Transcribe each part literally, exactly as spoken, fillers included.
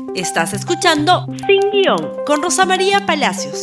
Estás escuchando Sin Guión con Rosa María Palacios.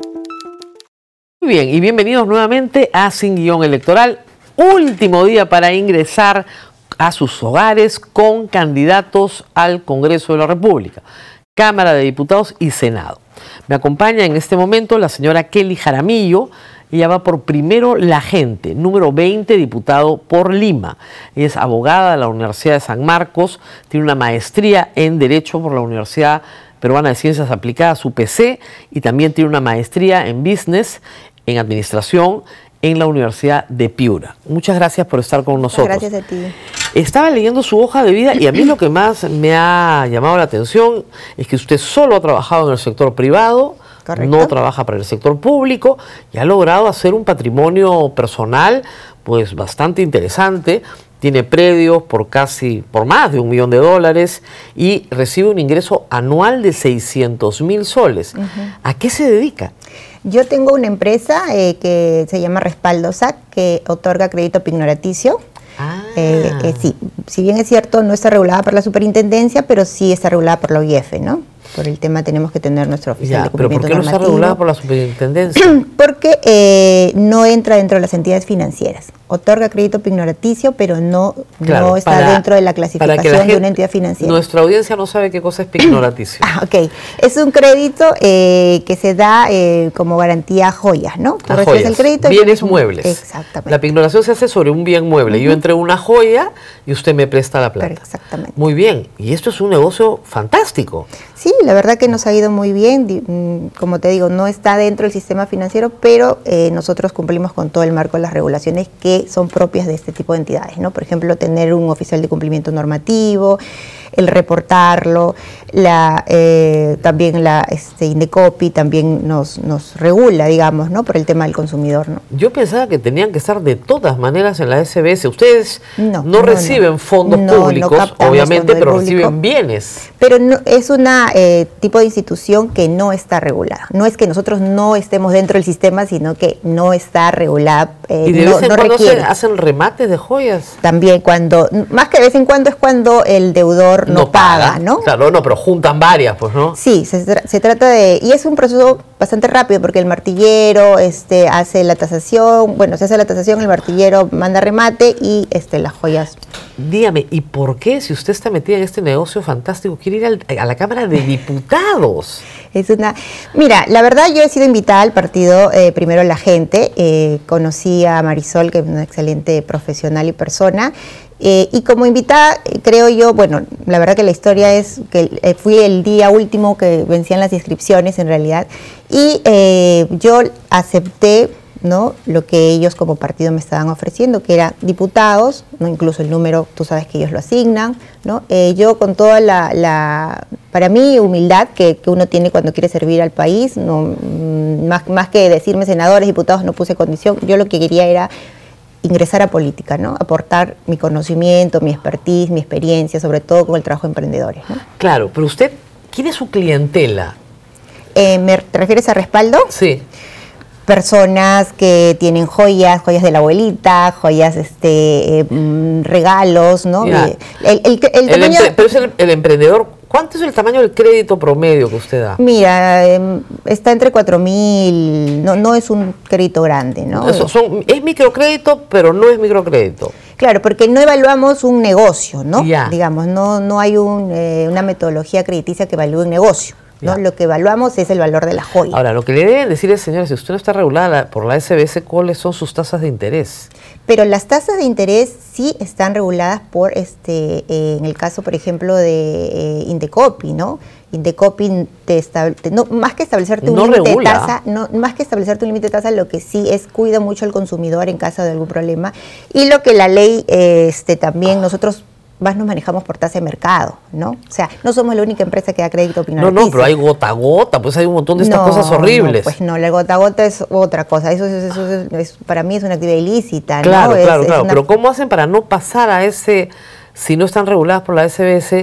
Muy bien, y bienvenidos nuevamente a Sin Guión Electoral. Último día para ingresar a sus hogares con candidatos al Congreso de la República, Cámara de Diputados y Senado. Me acompaña en este momento la señora Kelly Jaramillo. Ella va por Primero la Gente, número veinte, diputado por Lima. Ella es abogada de la Universidad de San Marcos, tiene una maestría en Derecho por la Universidad Peruana de Ciencias Aplicadas, U P C, y también tiene una maestría en Business, en Administración, en la Universidad de Piura. Muchas gracias por estar con nosotros. Gracias a ti. Estaba leyendo su hoja de vida y a mí lo que más me ha llamado la atención es que usted solo ha trabajado en el sector privado. Correcto. No trabaja para el sector público y ha logrado hacer un patrimonio personal pues bastante interesante. Tiene predios por casi, por más de un millón de dólares y recibe un ingreso anual de seiscientos mil soles. Uh-huh. ¿A qué se dedica? Yo tengo una empresa eh, que se llama Respaldo S A C, que otorga crédito pignoraticio. Ah. Eh, eh, sí, si bien es cierto, no está regulada por la superintendencia, pero sí está regulada por la O I F, ¿no? Por el tema tenemos que tener nuestro oficial ya, de cumplimiento ¿pero por qué normativo. no está regulada por la superintendencia? Porque eh, no entra dentro de las entidades financieras. Otorga crédito pignoraticio, pero no, claro, no está para, dentro de la clasificación la gente, de una entidad financiera. Nuestra audiencia no sabe qué cosa es pignoraticio. Ah, ok. Es un crédito eh, que se da eh, como garantía a joyas, ¿no? A joyas, el crédito bienes como, muebles. Exactamente. La pignoración se hace sobre un bien mueble. Uh-huh. Yo entrego una joya y usted me presta la plata. Pero exactamente. Muy bien. Y esto es un negocio fantástico. Sí, la verdad que nos ha ido muy bien. Como te digo, no está dentro del sistema financiero, pero eh, nosotros cumplimos con todo el marco de las regulaciones que son propias de este tipo de entidades, ¿no? Por ejemplo, tener un oficial de cumplimiento normativo, el reportarlo, la, eh, también la este, Indecopi también nos, nos regula, digamos, ¿no? Por el tema del consumidor, ¿no? Yo pensaba que tenían que estar de todas maneras en la S B S. Ustedes no, no, no reciben no. fondos no, públicos, no obviamente, pero público, reciben bienes. Pero no, es una eh, tipo de institución que no está regulada. No es que nosotros no estemos dentro del sistema, sino que no está regulada. Eh, ¿Y de no, vez en no cuando requiere. se hacen remates de joyas? También cuando, más que de vez en cuando es cuando el deudor no, no paga, paga, ¿no? Claro, no, pero juntan varias, pues, ¿no? Sí, se, se trata de, y es un proceso bastante rápido porque el martillero este, hace la tasación, bueno, se hace la tasación, el martillero manda remate y este, las joyas. Dígame, ¿y por qué, si usted está metida en este negocio fantástico, quiere ir al, a la Cámara de Diputados? Es una, mira, la verdad yo he sido invitada al partido eh, Primero la Gente, eh, conocí a Marisol, que es una excelente profesional y persona, eh, y como invitada creo yo, bueno, la verdad que la historia es que eh, fui el día último que vencían las inscripciones en realidad, y eh, yo acepté, ¿no?, lo que ellos como partido me estaban ofreciendo, que era diputados, ¿no?, incluso el número, tú sabes que ellos lo asignan, ¿no? Eh, yo con toda la, la para mí, humildad que, que uno tiene cuando quiere servir al país, no, más, más que decirme senadores, diputados, no puse condición, yo lo que quería era ingresar a política, ¿no?, aportar mi conocimiento, mi expertise, mi experiencia, sobre todo con el trabajo de emprendedores, ¿no? Claro, pero usted, ¿quién es su clientela? Eh, ¿me, ¿Te refieres a respaldo? Sí. Personas que tienen joyas, joyas de la abuelita, joyas, este, eh, regalos, ¿no? Ya. El, el, el, el el tamaño, empre, pero es el, el emprendedor, ¿cuánto es el tamaño del crédito promedio que usted da? Mira, eh, está entre cuatro mil, no, no es un crédito grande, ¿no? Eso, son, es microcrédito, pero no es microcrédito. Claro, porque no evaluamos un negocio, ¿no? Ya. Digamos, no, no hay un, eh, una metodología crediticia que evalúe un negocio, ¿no? Ya. Lo que evaluamos es el valor de la joya. Ahora, lo que le deben decir es, señora, si usted no está regulada por la S B S, ¿cuáles son sus tasas de interés? Pero las tasas de interés sí están reguladas por, este, eh, en el caso, por ejemplo, de eh, Indecopi, ¿no? Indecopi te establece, no, más que establecerte un No límite de regula. tasa, no, más que establecerte un límite de tasa, lo que sí es cuida mucho al consumidor en caso de algún problema. Y lo que la ley, eh, este, también nosotros más nos manejamos por tasa de mercado, ¿no? O sea, no somos la única empresa que da crédito pignoraticio. No, no, pero hay gota a gota, pues hay un montón de estas no, cosas horribles. No, pues no, la gota a gota es otra cosa, eso, es, eso es, es, para mí es una actividad ilícita, claro, ¿no? Claro, es, claro, es una... pero ¿cómo hacen para no pasar a ese, si no están reguladas por la S B S,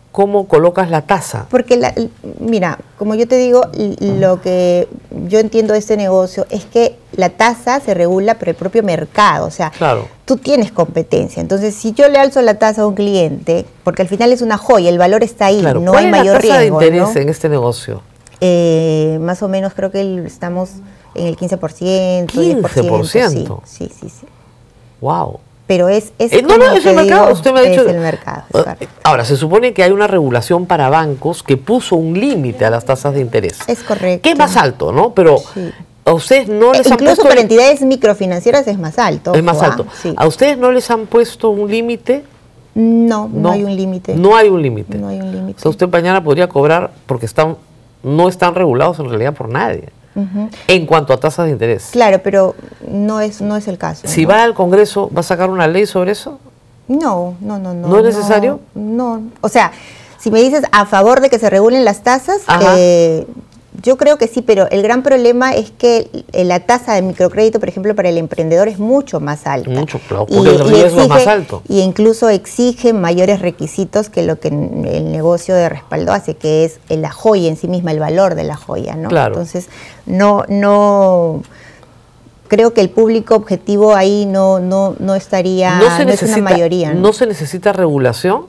cómo colocas la tasa. Porque, la, mira, como yo te digo, lo que yo entiendo de este negocio es que la tasa se regula por el propio mercado, o sea, claro. tú tienes competencia. Entonces, si yo le alzo la tasa a un cliente, porque al final es una joya, el valor está ahí, Claro. no ¿Cuál hay es mayor la tasa riesgo, de interés ¿no? en este negocio? Eh, más o menos creo que el, estamos en el quince por ciento, diez por ciento. quince por ciento. Sí, sí, sí, sí. Wow. Pero es, es Eh, no, no, como es te el mercado. digo, Usted me ha dicho. es el mercado, es correcto. Ahora, se supone que hay una regulación para bancos que puso un límite a las tasas de interés. Es correcto. Que es más alto, ¿no? Pero Sí. a ustedes no les Eh, han incluso puesto. para entidades microfinancieras es más alto. Es más ojo, alto. ¿ah? Sí. ¿A ustedes no les han puesto un límite? No, no, hay un límite. No hay un límite. No hay un O límite. sea, usted mañana podría cobrar porque están, no están regulados en realidad por nadie. Ujú. En cuanto a tasas de interés. Claro, pero no es, no es el caso. Si ¿no? va al Congreso, ¿va a sacar una ley sobre eso? No, no, no, no. ¿No es necesario? No, o sea, si me dices a favor de que se regulen las tasas, eh, yo creo que sí, pero el gran problema es que la tasa de microcrédito, por ejemplo, para el emprendedor es mucho más alta. Mucho, claro, porque el riesgo es más alto. Y incluso exige mayores requisitos que lo que el negocio de respaldo hace, que es la joya en sí misma, el valor de la joya, ¿no? Claro. Entonces, no, no... Creo que el público objetivo ahí no, no, no estaría, No, se no es necesita, una mayoría. ¿no? ¿No se necesita regulación?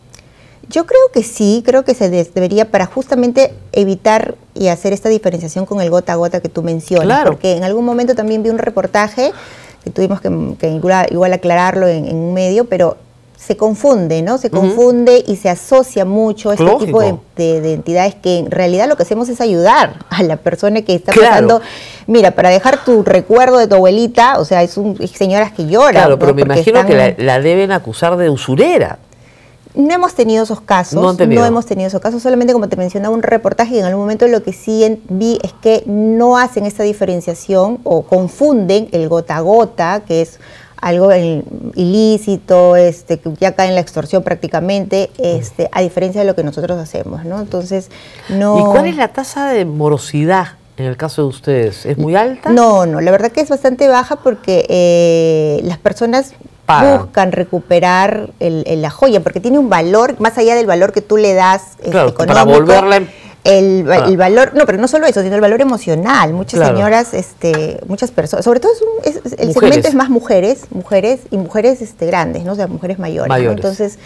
Yo creo que sí, creo que se des- debería para justamente evitar y hacer esta diferenciación con el gota a gota que tú mencionas, Claro. porque en algún momento también vi un reportaje que tuvimos que, que igual, igual aclararlo en, en un medio, pero se confunde, ¿no? Se confunde y se asocia mucho a este Lógico. tipo de, de- de entidades que en realidad lo que hacemos es ayudar a la persona que está Claro. pasando. Mira, para dejar tu recuerdo de tu abuelita, o sea, es, un, es señoras que lloran. Claro, ¿no? pero me Porque imagino están- que la, la deben acusar de usurera. No hemos tenido esos casos, No han tenido. hemos tenido esos casos, solamente como te mencionaba un reportaje y en algún momento lo que sí en- vi es que no hacen esta diferenciación o confunden el gota a gota, que es algo eh, ilícito, este, que ya cae en la extorsión prácticamente, este, a diferencia de lo que nosotros hacemos, ¿no? Entonces, no... ¿Y cuál es la tasa de morosidad en el caso de ustedes? ¿Es muy alta? No, no, la verdad que es bastante baja porque eh, las personas Pagan. buscan recuperar el, el- la joya, porque tiene un valor, más allá del valor que tú le das este, Claro, para económico, volverla en- el, va- Ah. el valor, no, pero no solo eso, sino el valor emocional. Muchas Claro. señoras, este, muchas personas, sobre todo es un- es- es- el Mujeres. segmento es más mujeres, mujeres y mujeres este, grandes, ¿no? O sea, mujeres mayores. ¿no? Mayores. Entonces,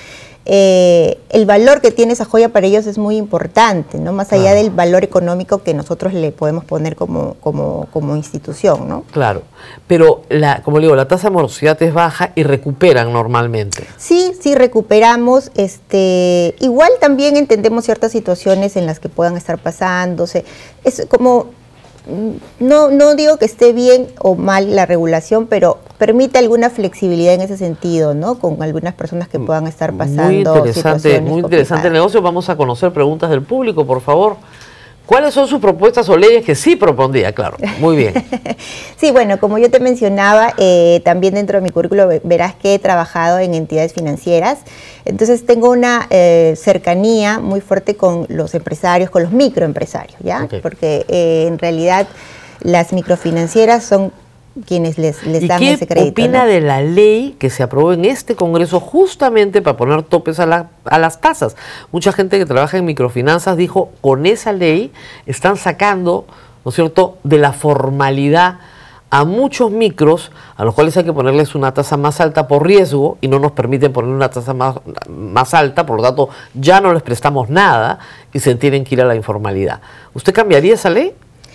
eh, el valor que tiene esa joya para ellos es muy importante, ¿no? Más allá Claro. del valor económico que nosotros le podemos poner como, como, como institución, ¿no? Claro, pero la, como le digo, la tasa de morosidad es baja y recuperan normalmente. Sí, sí recuperamos, este, igual también entendemos ciertas situaciones en las que puedan estar pasándose. Es como, mm, no, no digo que esté bien o mal la regulación, pero permite alguna flexibilidad en ese sentido, ¿no? Con algunas personas que puedan estar pasando Muy interesante, situaciones muy interesante el complicadas. negocio. Vamos a conocer preguntas del público, por favor. ¿Cuáles son sus propuestas o leyes que sí propondría? Claro, muy bien. Sí, bueno, como yo te mencionaba, eh, también dentro de mi currículo ve- verás que he trabajado en entidades financieras. Entonces tengo una eh, cercanía muy fuerte con los empresarios, con los microempresarios, ¿ya? Ok. Porque eh, en realidad las microfinancieras son quienes les, les ¿Y dan qué ese crédito. opina ¿no? de la ley que se aprobó en este Congreso justamente para poner topes a, la- a las tasas? Mucha gente que trabaja en microfinanzas dijo, con esa ley están sacando, ¿no es cierto?, de la formalidad a muchos micros, a los cuales hay que ponerles una tasa más alta por riesgo y no nos permiten poner una tasa más, más alta, por lo tanto ya no les prestamos nada y se tienen que ir a la informalidad. ¿Usted cambiaría esa ley?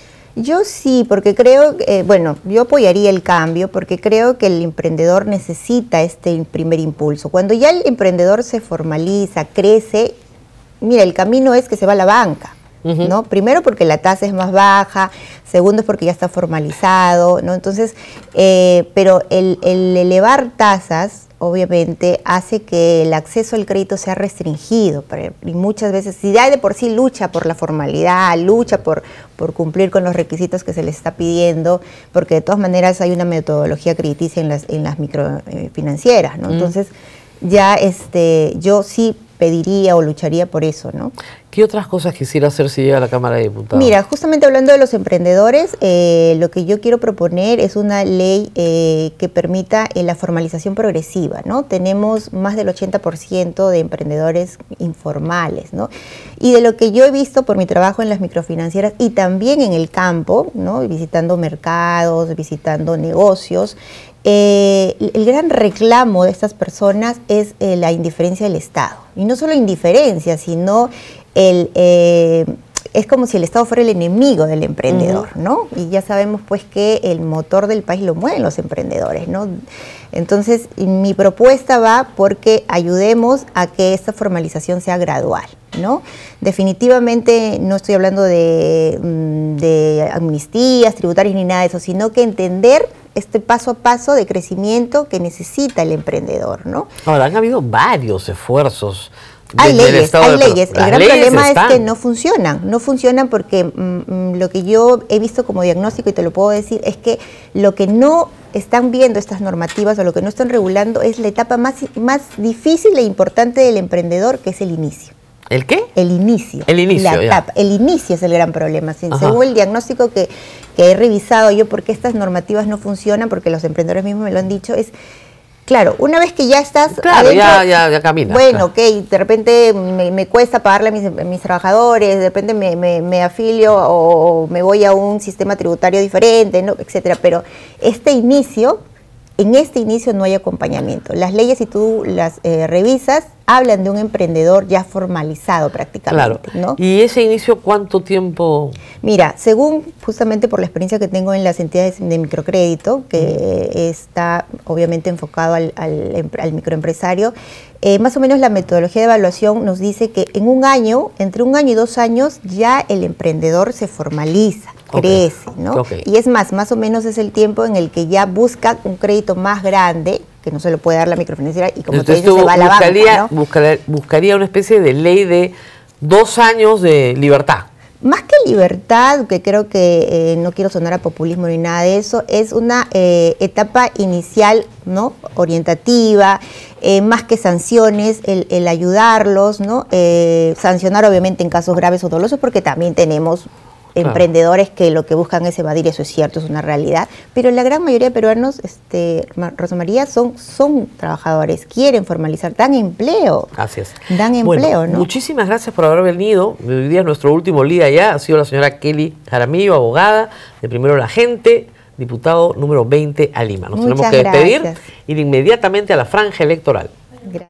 Yo sí, porque creo, eh, bueno, yo apoyaría el cambio porque creo que el emprendedor necesita este primer impulso. Cuando ya el emprendedor se formaliza, crece, mira, el camino es que se va a la banca, Ujú. ¿no? Primero porque la tasa es más baja, segundo es porque ya está formalizado, ¿no? Entonces, eh, pero el, el elevar tasas, obviamente, hace que el acceso al crédito sea restringido. Pero- Y muchas veces, si ya de por sí lucha por la formalidad, lucha por, por cumplir con los requisitos que se les está pidiendo, porque de todas maneras hay una metodología crediticia en las, en las microfinancieras, ¿no? Mm. Entonces, ya este, yo sí pediría o lucharía por eso, ¿no? ¿Qué otras cosas quisiera hacer si llega a la Cámara de Diputados? Mira, justamente hablando de los emprendedores, eh, lo que yo quiero proponer es una ley eh, que permita eh, la formalización progresiva, ¿no? Tenemos más del ochenta por ciento de emprendedores informales, ¿no? Y de lo que yo he visto por mi trabajo en las microfinancieras y también en el campo, ¿no? Visitando mercados, visitando negocios, Eh, el gran reclamo de estas personas es eh, la indiferencia del Estado. Y no solo indiferencia, sino el, eh, es como si el Estado fuera el enemigo del emprendedor, uh-huh. ¿no? Y ya sabemos pues que el motor del país lo mueven los emprendedores, ¿no? Entonces, mi propuesta va porque ayudemos a que esta formalización sea gradual, ¿no? Definitivamente no estoy hablando de, de amnistías tributarias ni nada de eso, sino que entender este paso a paso de crecimiento que necesita el emprendedor, ¿no? Ahora, han habido varios esfuerzos. Hay leyes, hay leyes. El gran problema están. es que no funcionan. No funcionan porque mm, lo que yo he visto como diagnóstico, y te lo puedo decir, es que lo que no están viendo estas normativas o lo que no están regulando es la etapa más, más difícil e importante del emprendedor, que es el inicio. ¿El qué? El inicio. El inicio, la etapa. Ya. El inicio es el gran problema. Según el diagnóstico que, que he revisado yo, por qué estas normativas no funcionan, porque los emprendedores mismos me lo han dicho, es, claro, una vez que ya estás claro, adentro, ya, ya, ya caminas. bueno, claro. ok, de repente me, me cuesta pagarle a mis, a mis trabajadores, de repente me, me, me afilio o me voy a un sistema tributario diferente, ¿no? etcétera. Pero este inicio, en este inicio no hay acompañamiento. Las leyes, si tú las eh, revisas, hablan de un emprendedor ya formalizado prácticamente, Claro. ¿no? ¿Y ese inicio cuánto tiempo? Mira, según justamente por la experiencia que tengo en las entidades de microcrédito, que mm. está obviamente enfocado al, al, al microempresario, eh, más o menos la metodología de evaluación nos dice que en un año, entre un año y dos años, ya el emprendedor se formaliza, okay. crece, ¿no? Okay. Y es más, más o menos es el tiempo en el que ya busca un crédito más grande, que no se lo puede dar la microfinanciera, y como Entonces, te dices, se va a la buscaría, banca, ¿no? buscaría, buscaría una especie de ley de dos años de libertad. Más que libertad, que creo que eh, no quiero sonar a populismo ni nada de eso, es una eh, etapa inicial, ¿no? Orientativa, eh, más que sanciones, el, el ayudarlos, ¿no? Eh, sancionar obviamente en casos graves o dolosos, porque también tenemos Claro. emprendedores que lo que buscan es evadir, eso es cierto, es una realidad, pero la gran mayoría de peruanos, este, Rosa María, son, son trabajadores, quieren formalizar, dan empleo. Así es. Dan empleo, bueno, ¿no? Muchísimas gracias por haber venido. Hoy día es nuestro último día ya, ha sido la señora Kelly Jaramillo, abogada de Primero la Gente, diputado número veinte a Lima. Nos Muchas tenemos que despedir, gracias. ir inmediatamente a la franja electoral. Gracias.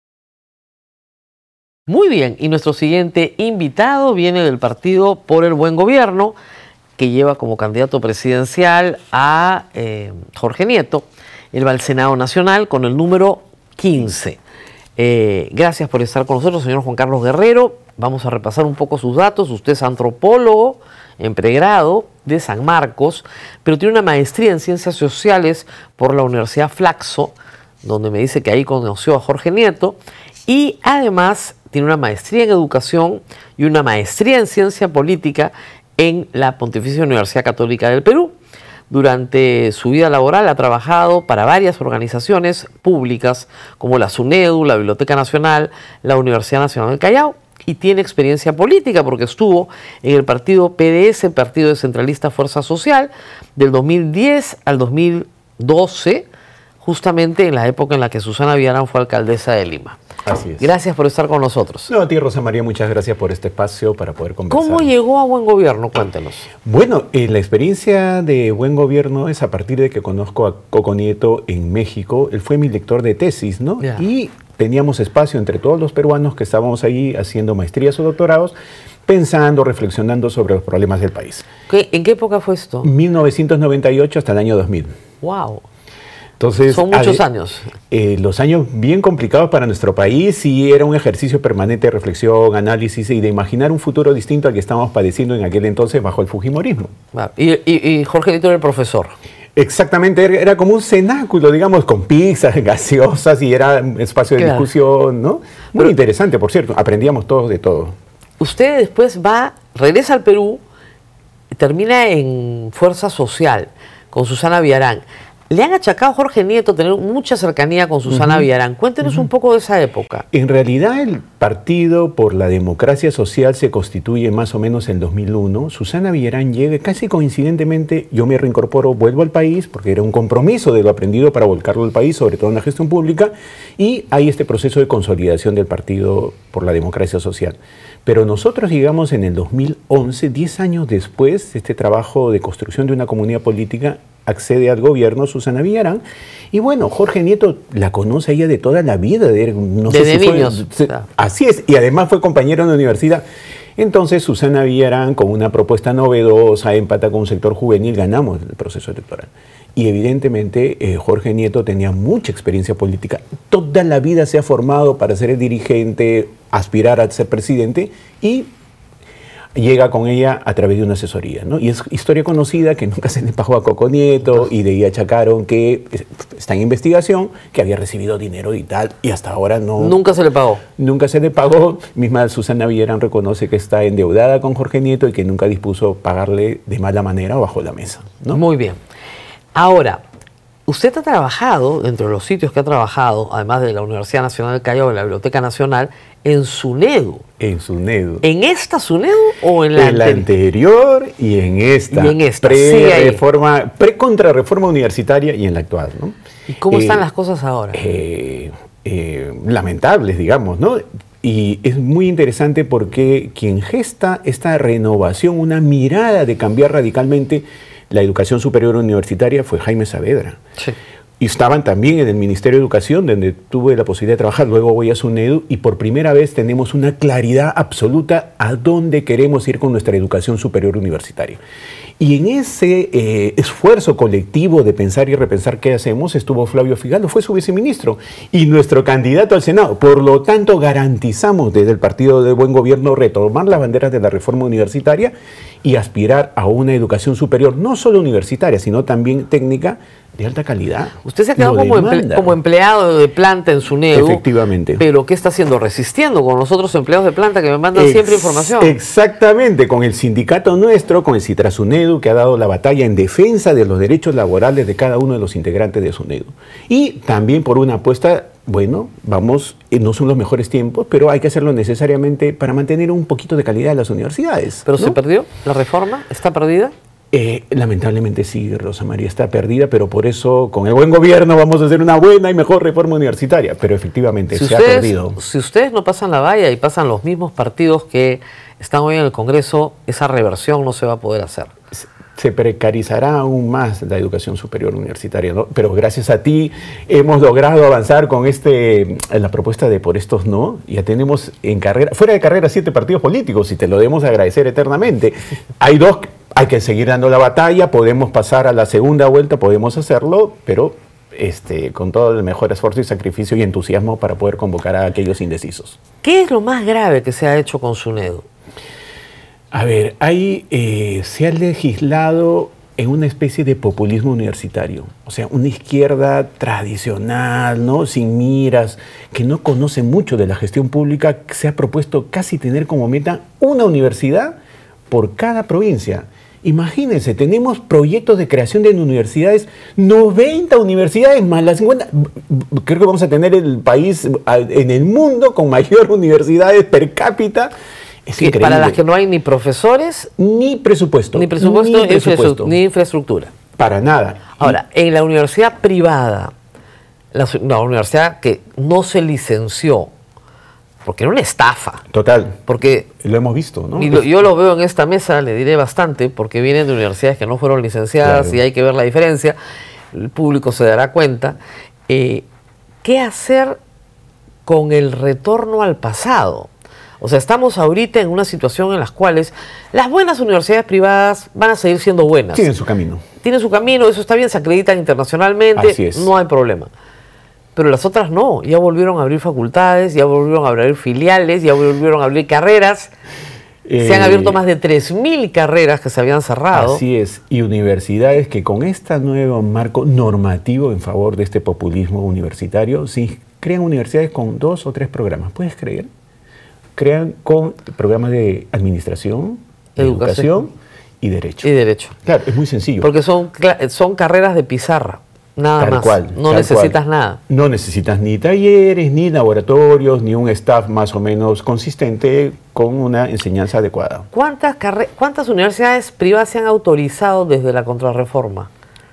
Muy bien, y nuestro siguiente invitado viene del Partido por el Buen Gobierno, que lleva como candidato presidencial a eh, Jorge Nieto. Él va al Senado Nacional con el número quince. Eh, gracias por estar con nosotros, señor Juan Carlos Guerrero. Vamos a repasar un poco sus datos. Usted es antropólogo en pregrado de San Marcos, pero tiene una maestría en Ciencias Sociales por la Universidad Flaxo, donde me dice que ahí conoció a Jorge Nieto, y además tiene una maestría en Educación y una maestría en Ciencia Política en la Pontificia Universidad Católica del Perú. Durante su vida laboral ha trabajado para varias organizaciones públicas como la SUNEDU, la Biblioteca Nacional, la Universidad Nacional del Callao, y tiene experiencia política porque estuvo en el partido P D S, Partido Descentralista Fuerza Social, del dos mil diez al dos mil doce, justamente en la época en la que Susana Villarán fue alcaldesa de Lima. Así es. Gracias por estar con nosotros. No, a ti, Rosa María, muchas gracias por este espacio para poder conversar. ¿Cómo llegó a Buen Gobierno? Cuéntanos. Bueno, eh, la experiencia de Buen Gobierno es a partir de que conozco a Coco Nieto en México. Él fue mi lector de tesis, ¿no? Yeah. Y teníamos espacio entre todos los peruanos que estábamos ahí haciendo maestrías o doctorados, pensando, reflexionando sobre los problemas del país. ¿Qué, ¿En qué época fue esto? mil novecientos noventa y ocho hasta el año dos mil. ¡Wow! Entonces, son muchos a, años. Eh, los años bien complicados para nuestro país, y era un ejercicio permanente de reflexión, análisis y de imaginar un futuro distinto al que estábamos padeciendo en aquel entonces bajo el fujimorismo. Y, y, y Jorge Nieto era el profesor. Exactamente, era, era como un cenáculo, digamos, con pizzas, gaseosas, y era un espacio de claro. discusión, ¿no? Muy Pero, interesante, por cierto, aprendíamos todos de todo. Usted después va, regresa al Perú, termina en Fuerza Social con Susana Villarán. Le han achacado a Jorge Nieto tener mucha cercanía con Susana uh-huh. Villarán. Cuéntenos uh-huh. un poco de esa época. En realidad el Partido por la Democracia Social se constituye más o menos en dos mil uno. Susana Villarán llega, casi coincidentemente, yo me reincorporo, vuelvo al país, porque era un compromiso de lo aprendido para volcarlo al país, sobre todo en la gestión pública, y hay este proceso de consolidación del Partido por la Democracia Social. Pero nosotros llegamos en el dos mil once, diez años después de este trabajo de construcción de una comunidad política, accede al gobierno Susana Villarán, y bueno, Jorge Nieto la conoce a ella de toda la vida, de, no Desde sé si niños. Fue, se, así es, y además fue compañero en la universidad. Entonces Susana Villarán, con una propuesta novedosa, empata con un sector juvenil, ganamos el proceso electoral. Y evidentemente eh, Jorge Nieto tenía mucha experiencia política, toda la vida se ha formado para ser el dirigente, aspirar a ser presidente, y llega con ella a través de una asesoría, ¿no? Y es historia conocida que nunca se le pagó a Coco Nieto, y de ahí achacaron que está en investigación, que había recibido dinero y tal, y hasta ahora no... Nunca se le pagó. Nunca se le pagó. Misma Susana Villarán reconoce que está endeudada con Jorge Nieto y que nunca dispuso pagarle de mala manera o bajo la mesa, ¿no? Muy bien. Ahora, usted ha trabajado, dentro de los sitios que ha trabajado, además de la Universidad Nacional del Callao, de la Biblioteca Nacional, en SUNEDU. En SUNEDU. ¿En esta SUNEDU o en la, en la anterior y en esta? Y en esta, pre-reforma, pre-contrarreforma universitaria y en la actual, ¿no? ¿Y cómo eh, están las cosas ahora? Eh, eh, lamentables, digamos, ¿no? Y es muy interesante porque quien gesta esta renovación, una mirada de cambiar radicalmente la educación superior universitaria, fue Jaime Saavedra. Sí. Y estaban también en el Ministerio de Educación, donde tuve la posibilidad de trabajar, luego voy a SUNEDU, y por primera vez tenemos una claridad absoluta a dónde queremos ir con nuestra educación superior universitaria. Y en ese eh, esfuerzo colectivo de pensar y repensar qué hacemos, estuvo Flavio Figallo, fue su viceministro y nuestro candidato al Senado. Por lo tanto, garantizamos desde el Partido de Buen Gobierno retomar las banderas de la reforma universitaria y aspirar a una educación superior, no solo universitaria, sino también técnica, de alta calidad. Usted se ha quedado como, emple como empleado de planta en SUNEDU. Efectivamente. Pero ¿qué está haciendo? Resistiendo con los otros empleados de planta que me mandan Ex siempre información. Exactamente, con el sindicato nuestro, con el CITRA-SUNEDU, que ha dado la batalla en defensa de los derechos laborales de cada uno de los integrantes de SUNEDU. Y también por una apuesta, bueno, vamos, no son los mejores tiempos, pero hay que hacerlo necesariamente para mantener un poquito de calidad en las universidades. ¿Pero ¿no? se perdió la reforma? ¿Está perdida? Eh, lamentablemente sí, Rosa María, está perdida, pero por eso con el buen gobierno vamos a hacer una buena y mejor reforma universitaria, pero efectivamente si se ustedes, ha perdido. Si ustedes no pasan la valla y pasan los mismos partidos que están hoy en el Congreso, esa reversión no se va a poder hacer. Se precarizará aún más la educación superior universitaria, ¿no? Pero gracias a ti hemos logrado avanzar con este, la propuesta de Por Estos No. Ya tenemos en carrera, fuera de carrera, siete partidos políticos y te lo debemos agradecer eternamente. Hay dos, hay que seguir dando la batalla, podemos pasar a la segunda vuelta, podemos hacerlo, pero este, con todo el mejor esfuerzo y sacrificio y entusiasmo para poder convocar a aquellos indecisos. ¿Qué es lo más grave que se ha hecho con SUNEDU? A ver, ahí eh, se ha legislado en una especie de populismo universitario, o sea, una izquierda tradicional, ¿no? Sin miras, que no conoce mucho de la gestión pública, se ha propuesto casi tener como meta una universidad por cada provincia. Imagínense, tenemos proyectos de creación de universidades, noventa universidades más las cincuenta. Creo que vamos a tener el país en el mundo con mayor universidades per cápita. Es que para las que no hay ni profesores, ni presupuesto, ni presupuesto, ni, presupuesto. ni infraestructura. Para nada. Ahora, y, en la universidad privada, la, la universidad que no se licenció, porque era una estafa. Total. Porque lo hemos visto, ¿no? Y lo, yo lo veo en esta mesa, le diré bastante, porque vienen de universidades que no fueron licenciadas, claro, y hay que ver la diferencia. El público se dará cuenta. Eh, ¿Qué hacer con el retorno al pasado? O sea, estamos ahorita en una situación en la cuales las buenas universidades privadas van a seguir siendo buenas. Tienen su camino. Tienen su camino, eso está bien, se acreditan internacionalmente, Así es. No hay problema. Pero las otras no, ya volvieron a abrir facultades, ya volvieron a abrir filiales, ya volvieron a abrir carreras. Eh, se han abierto más de tres mil carreras que se habían cerrado. Así es, y universidades que con este nuevo marco normativo en favor de este populismo universitario, sí, crean universidades con dos o tres programas, ¿puedes creer? Crean con programas de administración, educación, educación y derecho. Y derecho. Claro, es muy sencillo. Porque son, son carreras de pizarra. Nada Tal más. cual, no tal necesitas cual. nada. No necesitas ni talleres, ni laboratorios, ni un staff más o menos consistente con una enseñanza adecuada. ¿Cuántas, carre- ¿Cuántas universidades privadas se han autorizado desde la contrarreforma?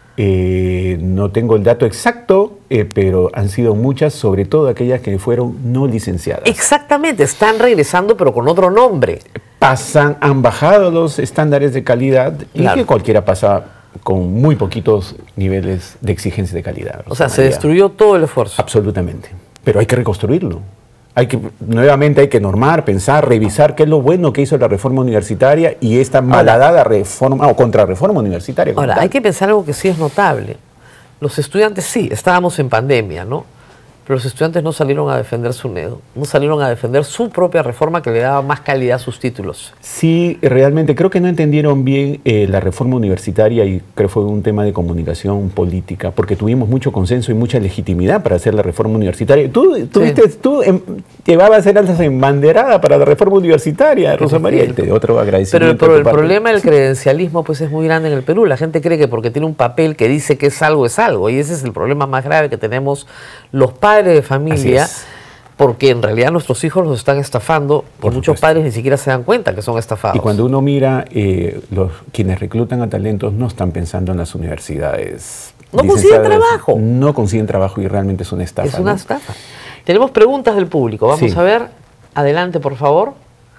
Eh, no tengo el dato exacto, eh, pero han sido muchas, sobre todo aquellas que fueron no licenciadas. Exactamente, están regresando pero con otro nombre. Pasan, han bajado los estándares de calidad y Claro. que cualquiera pasa con muy poquitos niveles de exigencia de calidad. O sea, Rosa se María. destruyó todo el esfuerzo. Absolutamente. Pero hay que reconstruirlo. Hay que, nuevamente hay que normar, pensar, revisar qué es lo bueno que hizo la reforma universitaria y esta malhadada reforma o contrarreforma universitaria. como Ahora, tal. hay que pensar algo que sí es notable. Los estudiantes, sí, estábamos en pandemia, ¿no? Pero los estudiantes no salieron a defender su NEDO, no salieron a defender su propia reforma que le daba más calidad a sus títulos. Sí, realmente creo que no entendieron bien eh, la reforma universitaria y creo que fue un tema de comunicación política, porque tuvimos mucho consenso y mucha legitimidad para hacer la reforma universitaria. Tú, tuviste, tú em, llevabas eras embanderada para la reforma universitaria, Rosa María, y te doy otro Pero el, agradecimiento. pero de el tu parte. problema del credencialismo pues es muy grande en el Perú. La gente cree que porque tiene un papel que dice que es algo, es algo. Y ese es el problema más grave que tenemos los padres de familia, Así es. porque en realidad nuestros hijos los están estafando y Por muchos supuesto. padres ni siquiera se dan cuenta que son estafados. Y cuando uno mira, eh, los, quienes reclutan a talentos no están pensando en las universidades. No consiguen licenciadas, trabajo. No consiguen trabajo y realmente es una estafa. Es una ¿no? estafa. Tenemos preguntas del público. Vamos Sí. a ver. Adelante, por favor.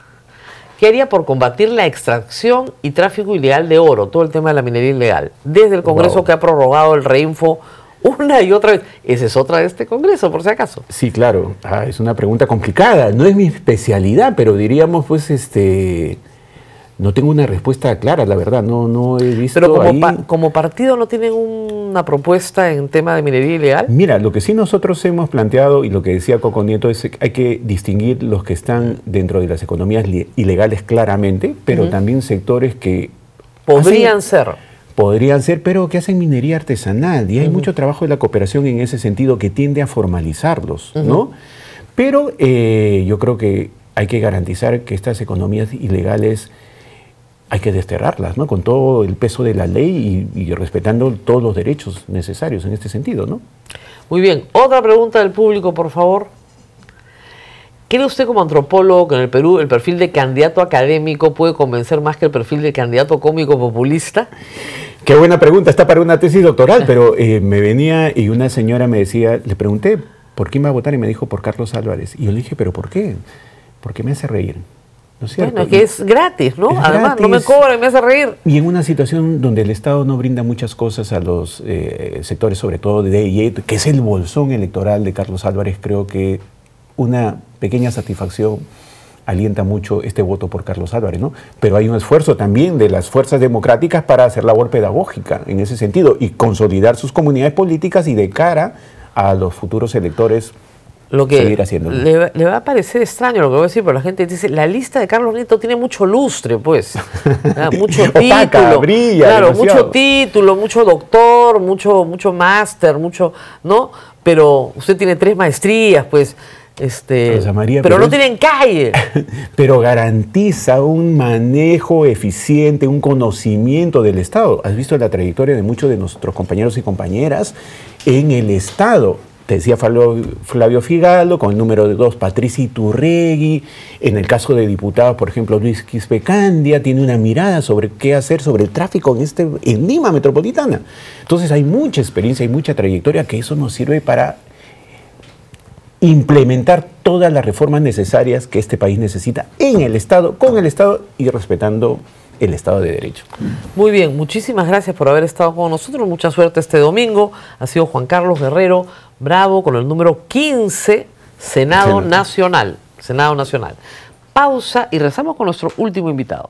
¿Qué haría por combatir la extracción y tráfico ilegal de oro? Todo el tema de la minería ilegal. Desde el Congreso Wow. que ha prorrogado el Reinfo una y otra vez. Esa es otra de este Congreso, por si acaso. Sí, claro. Ah, es una pregunta complicada. No es mi especialidad, pero diríamos, pues, este, no tengo una respuesta clara, la verdad. No, no he visto Pero como, ahí. pa- como partido no tienen una propuesta en tema de minería ilegal. Mira, lo que sí nosotros hemos planteado y lo que decía Coco Nieto es que hay que distinguir los que están dentro de las economías li- ilegales claramente, pero también sectores que Podrían hacen- ser. Podrían ser, pero que hacen minería artesanal y hay mucho trabajo de la cooperación en ese sentido que tiende a formalizarlos, ¿no? Pero eh, yo creo que hay que garantizar que estas economías ilegales hay que desterrarlas, ¿no? Con todo el peso de la ley y, y respetando todos los derechos necesarios en este sentido, ¿no? Muy bien. Otra pregunta del público, por favor. ¿Cree usted como antropólogo que en el Perú el perfil de candidato académico puede convencer más que el perfil de candidato cómico populista? Qué buena pregunta, está para una tesis doctoral, pero eh, me venía y una señora me decía, le pregunté, ¿por quién va a votar? Y me dijo, por Carlos Álvarez. Y yo le dije, ¿pero por qué? Porque me hace reír. ¿No es cierto? Bueno, es que es gratis, ¿no? Es Además, no me gratis. cobran y me hace reír. Y en una situación donde el Estado no brinda muchas cosas a los eh, sectores, sobre todo de D I E, que es el bolsón electoral de Carlos Álvarez, creo que una pequeña satisfacción alienta mucho este voto por Carlos Álvarez, ¿no? Pero hay un esfuerzo también de las fuerzas democráticas para hacer labor pedagógica en ese sentido y consolidar sus comunidades políticas y de cara a los futuros electores Lo que seguir haciéndolo. le, va- le va a parecer extraño lo que voy a decir, pero la gente dice, la lista de Carlos Nieto tiene mucho lustre, pues. Ah, mucho Opaca, título. brilla Claro, demasiado. mucho título, mucho doctor, mucho, mucho máster, mucho, ¿no? Pero usted tiene tres maestrías, pues. Este, Rosa María, pero pero no es- tienen calle. pero garantiza un manejo eficiente, un conocimiento del Estado. ¿Has visto la trayectoria de muchos de nuestros compañeros y compañeras en el Estado? Te decía Flavio, Flavio Figallo, con el número dos, Patricia Iturregui. En el caso de diputados, por ejemplo, Luis Quispe Candia tiene una mirada sobre qué hacer sobre el tráfico en, este, en Lima metropolitana. Entonces hay mucha experiencia y mucha trayectoria que eso nos sirve para implementar todas las reformas necesarias que este país necesita en el Estado, con el Estado y respetando el Estado de Derecho. Muy bien, muchísimas gracias por haber estado con nosotros. Mucha suerte este domingo. Ha sido Juan Carlos Guerrero Bravo con el número quince, Senado Senado. Nacional. Senado Nacional. Pausa y rezamos con nuestro último invitado.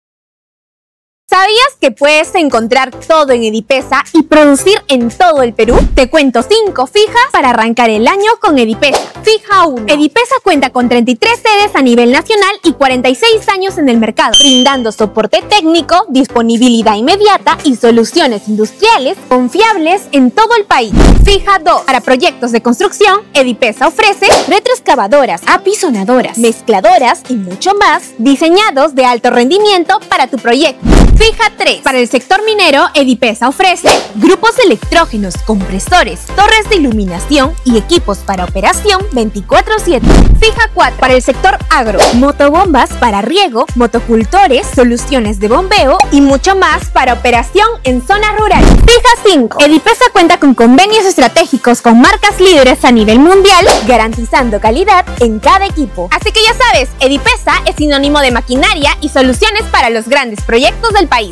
¿Sabías que puedes encontrar todo en Edipesa y producir en todo el Perú? Te cuento cinco fijas para arrancar el año con Edipesa. Fija uno. Edipesa cuenta con treinta y tres sedes a nivel nacional y cuarenta y seis años en el mercado, brindando soporte técnico, disponibilidad inmediata y soluciones industriales confiables en todo el país. Fija dos. Para proyectos de construcción, Edipesa ofrece retroexcavadoras, apisonadoras, mezcladoras y mucho más, diseñados de alto rendimiento para tu proyecto. Fija tres. Para el sector minero, Edipesa ofrece grupos electrógenos, compresores, torres de iluminación y equipos para operación veinticuatro siete. Fija cuatro. Para el sector agro, motobombas para riego, motocultores, soluciones de bombeo y mucho más para operación en zonas rurales. Fija cinco. Edipesa cuenta con convenios estratégicos con marcas líderes a nivel mundial, garantizando calidad en cada equipo. Así que ya sabes, Edipesa es sinónimo de maquinaria y soluciones para los grandes proyectos del país.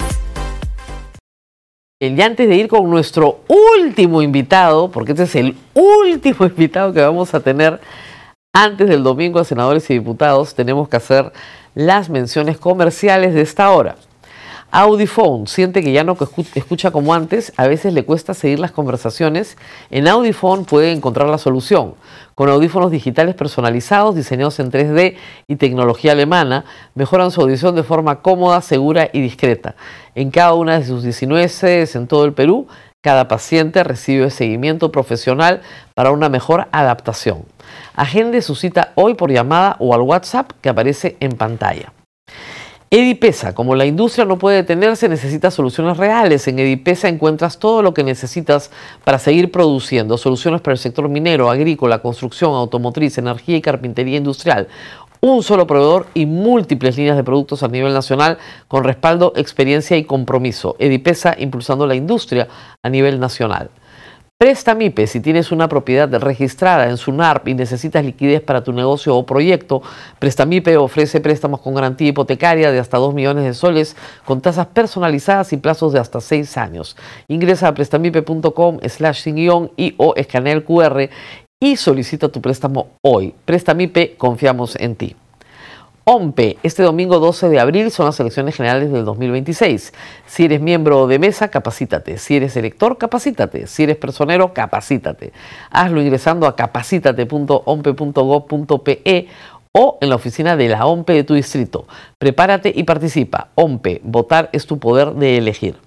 Y antes de ir con nuestro último invitado, porque este es el último invitado que vamos a tener antes del domingo a senadores y diputados, tenemos que hacer las menciones comerciales de esta hora. Audiphone siente que ya no escucha como antes, a veces le cuesta seguir las conversaciones. En Audiphone puede encontrar la solución. Con audífonos digitales personalizados, diseñados en tres D y tecnología alemana, mejoran su audición de forma cómoda, segura y discreta. En cada una de sus diecinueve sedes en todo el Perú, cada paciente recibe seguimiento profesional para una mejor adaptación. Agende su cita hoy por llamada o al WhatsApp que aparece en pantalla. Edipesa, como la industria no puede detenerse, necesita soluciones reales. En Edipesa encuentras todo lo que necesitas para seguir produciendo. Soluciones para el sector minero, agrícola, construcción, automotriz, energía y carpintería industrial. Un solo proveedor y múltiples líneas de productos a nivel nacional con respaldo, experiencia y compromiso. Edipesa impulsando la industria a nivel nacional. Prestamipe, si tienes una propiedad registrada en SUNARP y necesitas liquidez para tu negocio o proyecto, Prestamipe ofrece préstamos con garantía hipotecaria de hasta dos millones de soles con tasas personalizadas y plazos de hasta seis años. Ingresa a prestamipe punto com slash sin guión y o escanea el cu erre y solicita tu préstamo hoy. Prestamipe, confiamos en ti. OMPE, este domingo doce de abril son las elecciones generales del dos mil veintiséis. Si eres miembro de mesa, capacítate. Si eres elector, capacítate. Si eres personero, capacítate. Hazlo ingresando a capacítate punto ompe punto gob punto pe o en la oficina de la OMPE de tu distrito. Prepárate y participa. OMPE, votar es tu poder de elegir.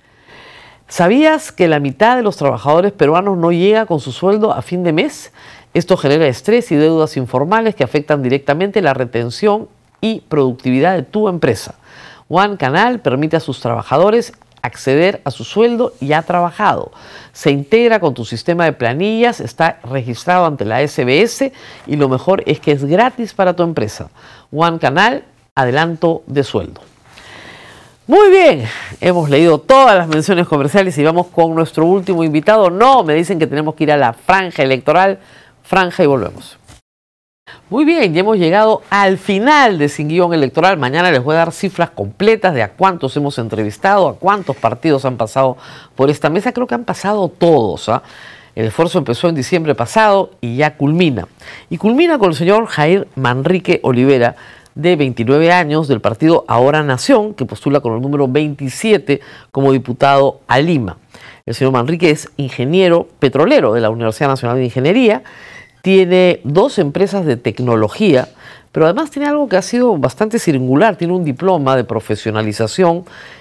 ¿Sabías que la mitad de los trabajadores peruanos no llega con su sueldo a fin de mes? Esto genera estrés y deudas informales que afectan directamente la retención y productividad de tu empresa. One Canal permite a sus trabajadores acceder a su sueldo ya trabajado. Se integra con tu sistema de planillas, está registrado ante la ese be ese y lo mejor es que es gratis para tu empresa. One Canal, adelanto de sueldo. Muy bien, hemos leído todas las menciones comerciales y vamos con nuestro último invitado. No, me dicen que tenemos que ir a la franja electoral. Franja y volvemos. Muy bien, ya hemos llegado al final de Sin Guión Electoral. Mañana les voy a dar cifras completas de a cuántos hemos entrevistado, a cuántos partidos han pasado por esta mesa. Creo que han pasado todos, ¿ah? El esfuerzo empezó en diciembre pasado y ya culmina. Y culmina con el señor Jair Manrique Olivera, de veintinueve años, del partido Ahora Nación, que postula con el número veintisiete como diputado a Lima. El señor Manrique es ingeniero petrolero de la Universidad Nacional de Ingeniería, tiene dos empresas de tecnología, pero además tiene algo que ha sido bastante singular, tiene un diploma de profesionalización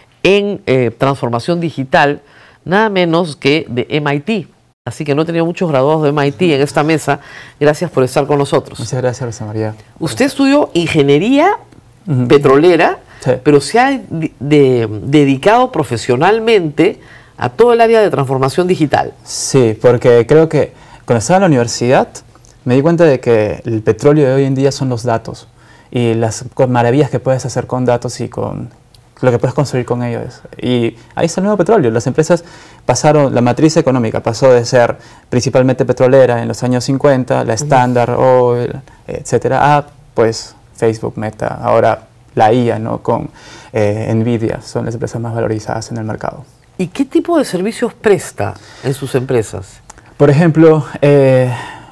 en eh, transformación digital, nada menos que de eme I te. Así que no he tenido muchos graduados de eme I te en esta mesa. Gracias por estar con nosotros. Muchas gracias, Rosa María. Usted estudió ingeniería uh-huh. petrolera, sí. pero se ha de, de, dedicado profesionalmente a todo el área de transformación digital. Sí, porque creo que cuando estaba en la universidad me di cuenta de que el petróleo de hoy en día son los datos y las maravillas que puedes hacer con datos y con lo que puedes construir con ellos. Y ahí está el nuevo petróleo. Las empresas pasaron, la matriz económica pasó de ser principalmente petrolera en los años cincuenta, la Standard Oil, etcétera, a pues Facebook, Meta, ahora la I A, ¿no? Con eh, Nvidia, son las empresas más valorizadas en el mercado. ¿Y qué tipo de servicios presta en sus empresas? Por ejemplo, eh,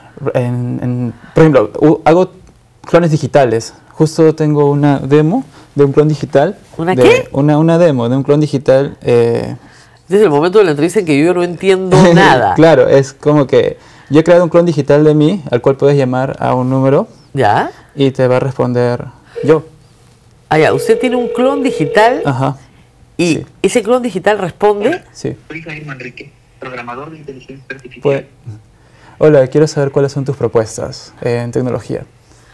en, en, por ejemplo, uh, hago clones digitales. Justo tengo una demo de un clon digital. ¿Una de, qué? Una, una demo de un clon digital. Eh, Desde el momento de la entrevista en que yo no entiendo nada. Claro, es como que yo he creado un clon digital de mí, al cual puedes llamar a un número. ¿Ya? Y te va a responder yo. Ah, ya, usted tiene un clon digital. Ajá. Y sí. ese clon digital responde. Sí. Soy Jair Manrique, programador de inteligencia artificial. Pues, hola, quiero saber cuáles son tus propuestas en tecnología.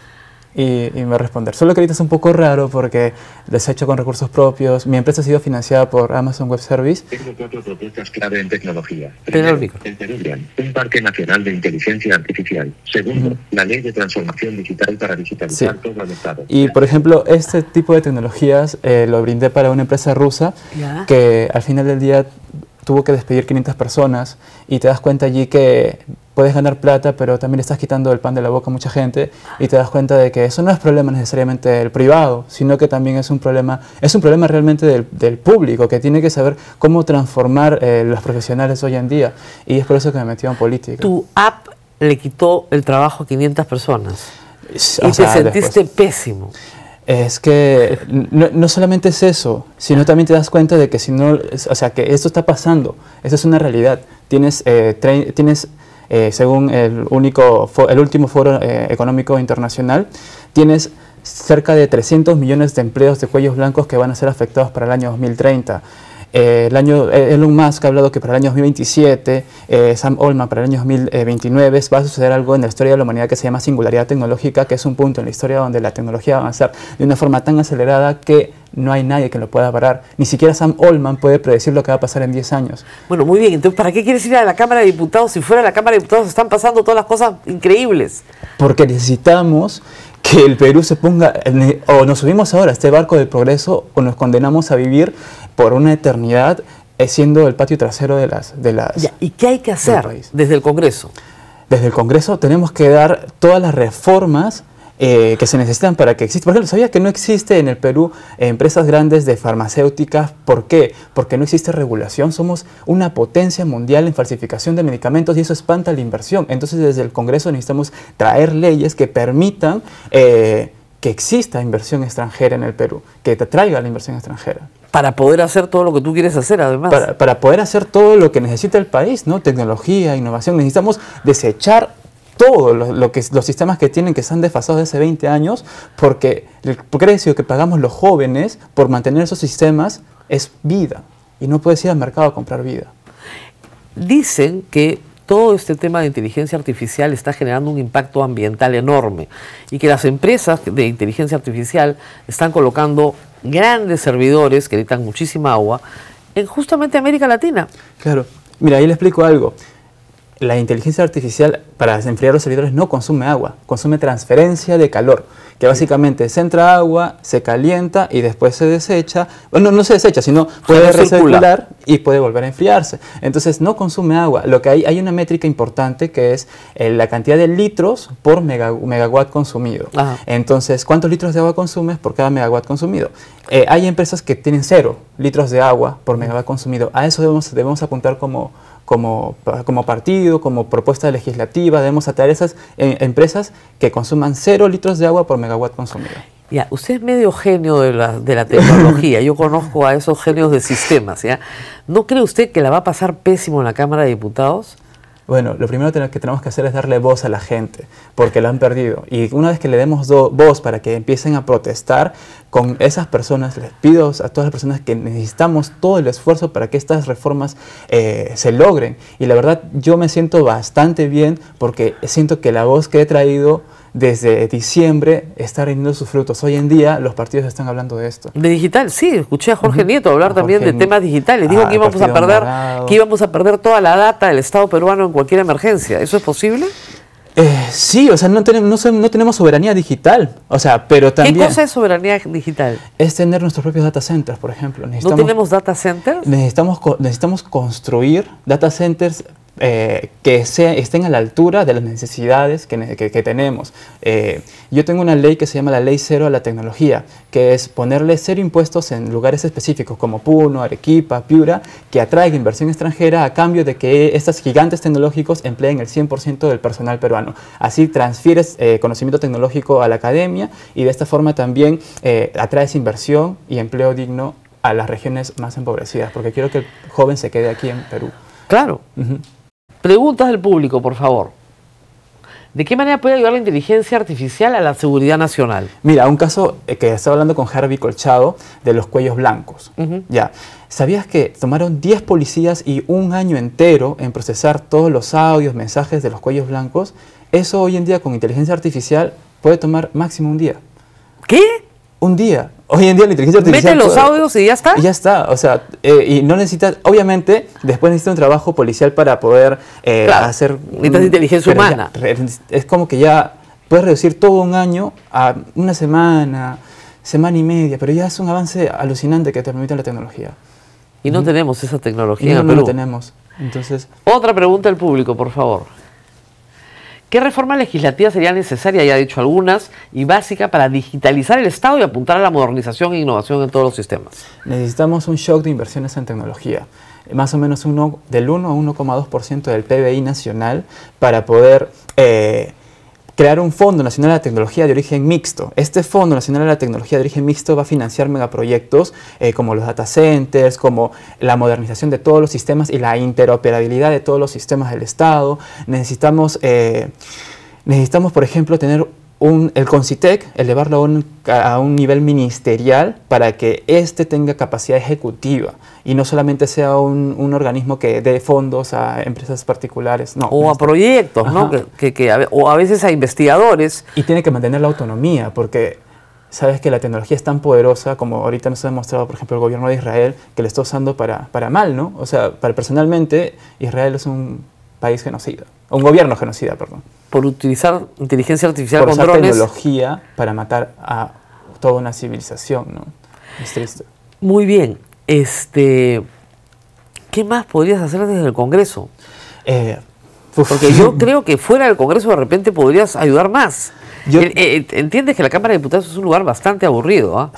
Y, y me va a responder, solo que ahorita es un poco raro porque les he hecho con recursos propios. Mi empresa ha sido financiada por Amazon Web Service. Tengo cuatro propuestas clave en tecnología. Tenga el micro. El Perú un Parque Nacional de Inteligencia Artificial. Segundo, uh-huh. la Ley de Transformación Digital para digitalizar sí. todo el Estado. Y, por ejemplo, este tipo de tecnologías eh, lo brindé para una empresa rusa ¿Ya? que al final del día tuvo que despedir quinientas personas y te das cuenta allí que puedes ganar plata, pero también le estás quitando el pan de la boca a mucha gente y te das cuenta de que eso no es problema necesariamente del privado, sino que también es un problema, es un problema realmente del, del público, que tiene que saber cómo transformar eh, los profesionales hoy en día. Y es por eso que me metí en política. Tu app le quitó el trabajo a quinientas personas y o te sea, sentiste después. pésimo. Es que no, no solamente es eso, sino también te das cuenta de que si no, o sea, que esto está pasando, esto es una realidad. Tienes, eh, tre- tienes eh, según el, único fo- el último Foro eh, Económico Internacional, tienes cerca de trescientos millones de empleos de cuellos blancos que van a ser afectados para el año dos mil treinta. Eh, el año, Elon Musk ha hablado que para el año dos mil veintisiete, eh, Sam Altman para el año dos mil veintinueve va a suceder algo en la historia de la humanidad que se llama singularidad tecnológica, que es un punto en la historia donde la tecnología va a avanzar de una forma tan acelerada que no hay nadie que lo pueda parar. Ni siquiera Sam Altman puede predecir lo que va a pasar en diez años. Bueno, muy bien. Entonces, ¿para qué quieres ir a la Cámara de Diputados si fuera de la Cámara de Diputados están pasando todas las cosas increíbles? Porque necesitamos que el Perú se ponga, o nos subimos ahora a este barco del progreso o nos condenamos a vivir por una eternidad siendo el patio trasero de las... De las ya, ¿y qué hay que hacer desde el Congreso? Desde el Congreso tenemos que dar todas las reformas eh, que se necesitan para que exista. Por ejemplo, ¿sabía que no existe en el Perú eh, empresas grandes de farmacéuticas? ¿Por qué? Porque no existe regulación. Somos una potencia mundial en falsificación de medicamentos y eso espanta la inversión. Entonces, desde el Congreso necesitamos traer leyes que permitan eh, que exista inversión extranjera en el Perú, que te atraiga la inversión extranjera. Para poder hacer todo lo que tú quieres hacer, además. Para, para poder hacer todo lo que necesita el país, ¿no? Tecnología, innovación. Necesitamos desechar todo lo, lo que, los sistemas que tienen que están desfasados de hace veinte años, porque el precio que pagamos los jóvenes por mantener esos sistemas es vida. Y no puedes ir al mercado a comprar vida. Dicen que todo este tema de inteligencia artificial está generando un impacto ambiental enorme y que las empresas de inteligencia artificial están colocando grandes servidores que necesitan muchísima agua en justamente América Latina. Claro. Mira, ahí le explico algo. La inteligencia artificial para enfriar los servidores no consume agua, consume transferencia de calor, que básicamente se entra agua, se calienta y después se desecha. Bueno, no se desecha, sino puede recircular y puede volver a enfriarse. Entonces no consume agua. Lo que hay, hay una métrica importante que es eh, la cantidad de litros por mega, megawatt consumido. Ajá. Entonces, ¿cuántos litros de agua consumes por cada megawatt consumido? Eh, hay empresas que tienen cero litros de agua por megawatt consumido. A eso debemos, debemos apuntar como... Como, como partido, como propuesta legislativa, debemos atraer esas eh, empresas que consuman cero litros de agua por megawatt consumido. Ya, usted es medio genio de la, de la tecnología, yo conozco a esos genios de sistemas, ¿ya? ¿No cree usted que la va a pasar pésimo en la Cámara de Diputados? Bueno, lo primero que tenemos que hacer es darle voz a la gente, porque la han perdido. Y una vez que le demos voz para que empiecen a protestar, con esas personas les pido a todas las personas que necesitamos todo el esfuerzo para que estas reformas eh, se logren. Y la verdad, yo me siento bastante bien porque siento que la voz que he traído desde diciembre está rindiendo sus frutos. Hoy en día los partidos están hablando de esto. De digital, sí, escuché a Jorge uh-huh. Nieto hablar Jorge también de temas digitales. Dijo ah, que íbamos a perder, que íbamos a perder toda la data del Estado peruano en cualquier emergencia. ¿Eso es posible? Eh, sí, o sea, no tenemos, no, no tenemos soberanía digital. O sea, pero también. ¿Qué cosa es soberanía digital? Es tener nuestros propios data centers, por ejemplo. ¿No tenemos data centers? Necesitamos, necesitamos construir data centers Eh, que sea, estén a la altura de las necesidades que, que, que tenemos. Eh, yo tengo una ley que se llama la Ley Cero a la Tecnología, que es ponerle cero impuestos en lugares específicos como Puno, Arequipa, Piura, que atraiga inversión extranjera a cambio de que estos gigantes tecnológicos empleen el cien por ciento del personal peruano. Así transfieres eh, conocimiento tecnológico a la academia y de esta forma también eh, atraes inversión y empleo digno a las regiones más empobrecidas, porque quiero que el joven se quede aquí en Perú. Claro. Uh-huh. Preguntas del público, por favor. ¿De qué manera puede ayudar la inteligencia artificial a la seguridad nacional? Mira, un caso que estaba hablando con Harvey Colchado de los cuellos blancos. Uh-huh. Ya. ¿Sabías que tomaron diez policías y un año entero en procesar todos los audios, mensajes de los cuellos blancos? Eso hoy en día con inteligencia artificial puede tomar máximo un día. ¿Qué? Un día. Hoy en día la inteligencia artificial... Mete los puede, audios y ya está. Y ya está, o sea, eh, y no necesitas, obviamente, después necesitas un trabajo policial para poder eh, claro, hacer... necesitas inteligencia humana. Ya, es como que ya puedes reducir todo un año a una semana, semana y media, pero ya es un avance alucinante que te permite la tecnología. Y no ¿Mm? tenemos esa tecnología no, en el no Perú. lo tenemos, entonces... Otra pregunta al público, por favor. ¿Qué reforma legislativa sería necesaria, ya he dicho algunas, y básica para digitalizar el Estado y apuntar a la modernización e innovación en todos los sistemas? Necesitamos un shock de inversiones en tecnología, más o menos uno, del uno a uno coma dos por ciento del P B I nacional para poder eh, crear un Fondo Nacional de la Tecnología de Origen Mixto. Este Fondo Nacional de la Tecnología de Origen Mixto va a financiar megaproyectos eh, como los data centers, como la modernización de todos los sistemas y la interoperabilidad de todos los sistemas del Estado. Necesitamos, eh, necesitamos por ejemplo, tener un, el CONCITEC, elevarlo a un, a un nivel ministerial para que éste tenga capacidad ejecutiva y no solamente sea un, un organismo que dé fondos a empresas particulares. No, o a proyectos, Ajá. ¿no? Que, que, que a, o a veces a investigadores. Y tiene que mantener la autonomía, porque sabes que la tecnología es tan poderosa, como ahorita nos ha demostrado, por ejemplo, el gobierno de Israel, que lo está usando para, para mal, ¿no? O sea, para, personalmente, Israel es un país genocida, un gobierno genocida, perdón. Por utilizar inteligencia artificial Por con usar drones. tecnología para matar a toda una civilización, ¿no? Es triste. Muy bien. Este, ¿qué más podrías hacer desde el Congreso? Eh, Porque yo creo que fuera del Congreso de repente podrías ayudar más. Yo, Eh, eh, Entiendes que la Cámara de Diputados es un lugar bastante aburrido, ¿ah?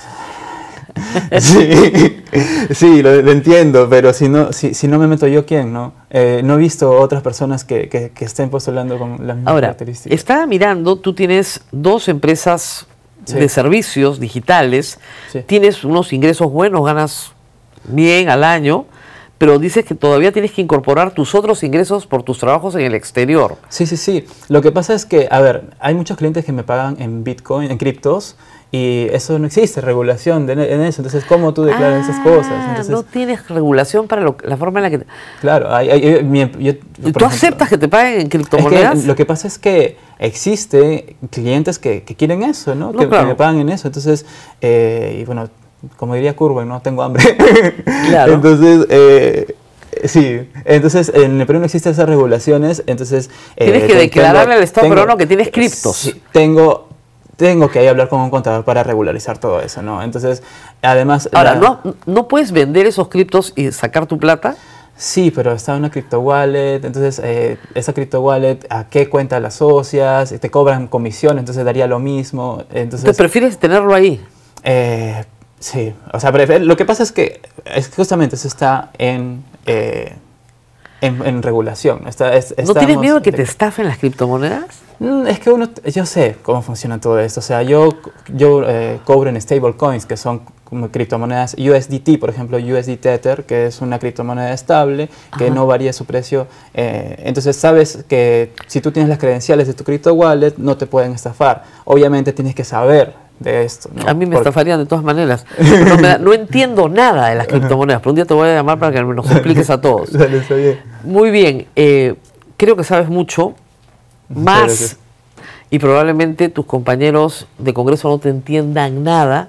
Sí, sí, lo, lo entiendo, pero si no, si, si no me meto yo, ¿quién? No, eh, no he visto otras personas que, que, que estén postulando con las mismas Ahora, características. estaba mirando, tú tienes dos empresas Sí. de servicios digitales, Sí. tienes unos ingresos buenos, ganas bien al año, pero dices que todavía tienes que incorporar tus otros ingresos por tus trabajos en el exterior. Sí, sí, sí. Lo que pasa es que, a ver, hay muchos clientes que me pagan en Bitcoin, en criptos, y eso no existe, regulación de, en eso. Entonces, ¿cómo tú declaras esas cosas? Entonces, no tienes regulación para lo- la forma en la que... te- claro, hay, hay- hay- mi- yo, ¿Y por ¿Tú ejemplo, aceptas que te paguen en es que criptomonedas? lo que pasa es que existe clientes que, que quieren eso, ¿no? No, que, claro. que me pagan en eso. Entonces, eh, y bueno, como diría Curwen, no tengo hambre. Claro. Entonces, eh, sí. Entonces, en el Perú no existen esas regulaciones. Entonces, eh, Tienes que tengo- declararle al Estado tengo- peruano que tienes criptos. Sí, tengo, tengo que ahí hablar con un contador para regularizar todo eso, ¿no? Entonces, además... Ahora, la- ¿no, ¿no puedes vender esos criptos y sacar tu plata? Sí, pero está en una crypto wallet, entonces eh, esa crypto wallet, ¿a qué cuenta la asocias? Te cobran comisión, entonces daría lo mismo. Entonces, Entonces prefieres tenerlo ahí. eh, sí, o sea, prefiero- lo que pasa es que es que justamente eso está en, eh, en, en regulación. Está, es- ¿No tienes estamos- miedo de que te estafen las criptomonedas? Mm, Es que uno, yo sé cómo funciona todo esto. O sea, yo, yo eh, cobro en stablecoins, que son como criptomonedas U S D T, por ejemplo, U S D Tether, que es una criptomoneda estable, que Ajá. no varía su precio. Eh, entonces, sabes que si tú tienes las credenciales de tu crypto wallet, no te pueden estafar. Obviamente, tienes que saber de esto, ¿no? A mí me Porque- estafarían de todas maneras. No, me da- no entiendo nada de las criptomonedas, pero un día te voy a llamar para que nos expliques a todos. Dale, está bien. Muy bien, eh, creo que sabes mucho, más, gracias. y probablemente tus compañeros de Congreso no te entiendan nada,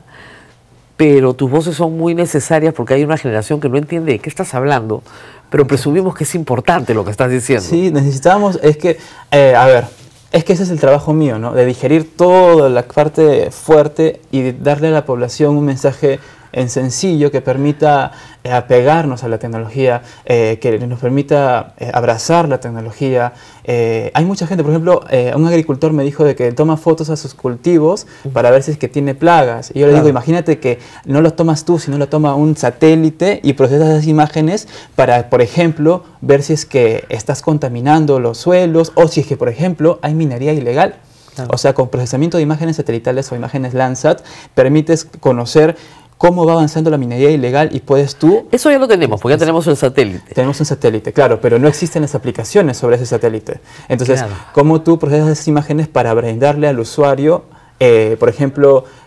pero tus voces son muy necesarias porque hay una generación que no entiende de qué estás hablando, pero presumimos que es importante lo que estás diciendo. Sí, necesitamos, es que, eh, a ver, es que ese es el trabajo mío, ¿no? De digerir toda la parte fuerte y de darle a la población un mensaje en sencillo que permita eh, apegarnos a la tecnología, eh, que nos permita eh, abrazar la tecnología. Eh, hay mucha gente, por ejemplo, eh, un agricultor me dijo de que toma fotos a sus cultivos para ver si es que tiene plagas. Y yo le Claro. digo, imagínate que no lo tomas tú, sino lo toma un satélite y procesas esas imágenes para, por ejemplo, ver si es que estás contaminando los suelos o si es que, por ejemplo, hay minería ilegal. Claro. O sea, con procesamiento de imágenes satelitales o imágenes Landsat, permites conocer cómo va avanzando la minería ilegal y puedes tú... Eso ya lo tenemos, porque ya tenemos el satélite. Tenemos un satélite, claro, pero no existen las aplicaciones sobre ese satélite. Entonces, Claro. ¿cómo tú procesas esas imágenes para brindarle al usuario, eh, por ejemplo,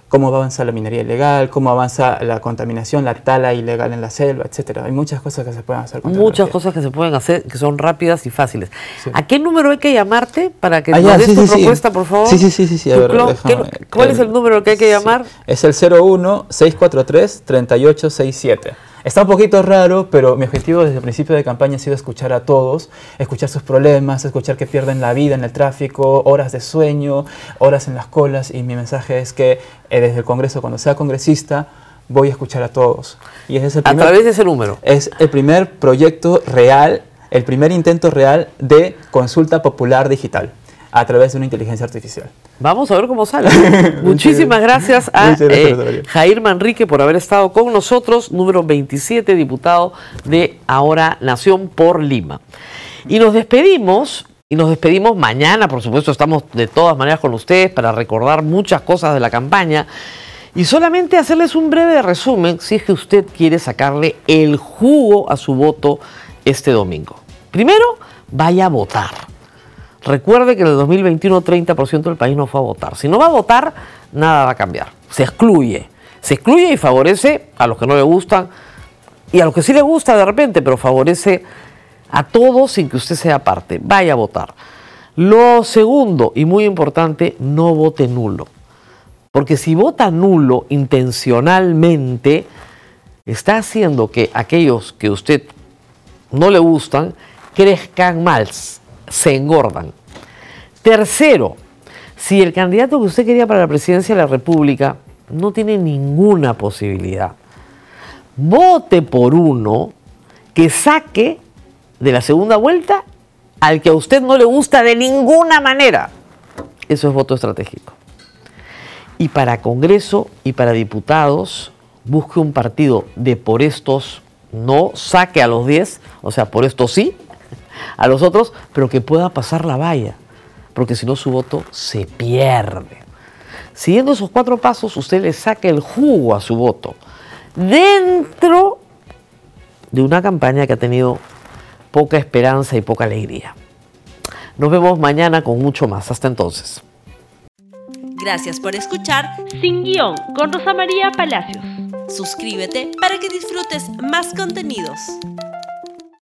cómo va a avanzar la minería ilegal, cómo avanza la contaminación, la tala ilegal en la selva, etcétera. Hay muchas cosas que se pueden hacer con Muchas tecnología. cosas que se pueden hacer que son rápidas y fáciles. Sí. ¿A qué número hay que llamarte para que Ah, nos ya, des sí, tu sí, sí. propuesta, por favor? Sí, sí, sí, sí, sí. A Tu ver, clon- déjame- ¿qué- ¿Cuál es el número al que hay que sí. llamar? Es el cero uno, seis cuatro tres, tres ocho seis siete. Está un poquito raro, pero mi objetivo desde el principio de campaña ha sido escuchar a todos, escuchar sus problemas, escuchar que pierden la vida en el tráfico, horas de sueño, horas en las colas, y mi mensaje es que eh, desde el Congreso, cuando sea congresista, voy a escuchar a todos. Y ese es el A primer, través de ese número. es el primer proyecto real, el primer intento real de consulta popular digital a través de una inteligencia artificial. Vamos a ver cómo sale. Muchísimas gracias a Muchas gracias, eh, Rosario. Jair Manrique por haber estado con nosotros, número veintisiete, diputado de Ahora Nación por Lima. Y nos despedimos, y nos despedimos mañana, por supuesto, estamos de todas maneras con ustedes para recordar muchas cosas de la campaña y solamente hacerles un breve resumen si es que usted quiere sacarle el jugo a su voto este domingo. Primero, vaya a votar. Recuerde que en el dos mil veintiuno treinta por ciento del país no fue a votar. Si no va a votar, nada va a cambiar. Se excluye. Se excluye y favorece a los que no le gustan y a los que sí le gusta de repente, pero favorece a todos sin que usted sea parte. Vaya a votar. Lo segundo y muy importante, no vote nulo. Porque si vota nulo intencionalmente, está haciendo que aquellos que a usted no le gustan crezcan más, se engordan. Tercero, si el candidato que usted quería para la presidencia de la República no tiene ninguna posibilidad, vote por uno que saque de la segunda vuelta al que a usted no le gusta de ninguna manera. Eso es voto estratégico. Y para Congreso y para diputados, busque un partido de por estos, no saque a los diez, o sea, por estos sí, a los otros, pero que pueda pasar la valla, porque si no su voto se pierde. Siguiendo esos cuatro pasos, usted le saca el jugo a su voto dentro de una campaña que ha tenido poca esperanza y poca alegría. Nos vemos mañana con mucho más. Hasta entonces. Gracias por escuchar Sin Guión con Rosa María Palacios. Suscríbete para que disfrutes más contenidos.